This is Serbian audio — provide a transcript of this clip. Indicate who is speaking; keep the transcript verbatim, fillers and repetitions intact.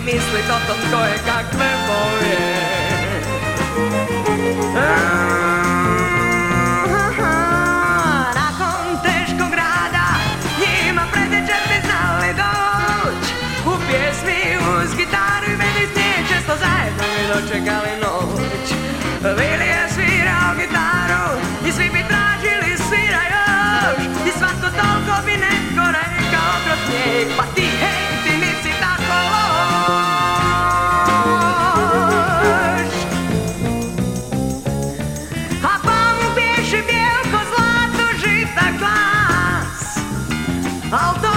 Speaker 1: mislit o tom tko je kakve boje. Nakon teškog rada njima preteče bi znali doć. U pjesmi uz gitaru i meni snije često zajedno bi dočekali noć. Vili je svirao gitaru i svi bi tražili svira još. I svako toliko bi neko rekao kroz snijeg, pa ti hej, ti nisi tako loš. A pamuk bježi bijel ko zlato žita glas, al to